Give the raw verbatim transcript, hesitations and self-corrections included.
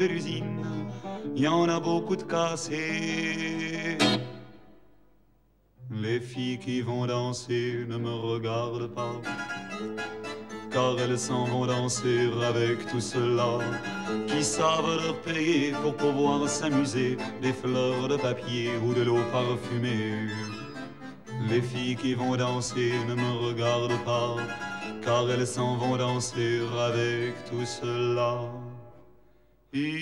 l'usine, y en a beaucoup de cassés. Les filles qui vont danser ne me regardent pas, car elles s'en vont danser avec tout cela qui savent leur payer pour pouvoir s'amuser, des fleurs de papier ou de l'eau parfumée. Les filles qui vont danser ne me regardent pas, car elles s'en vont danser avec tout cela.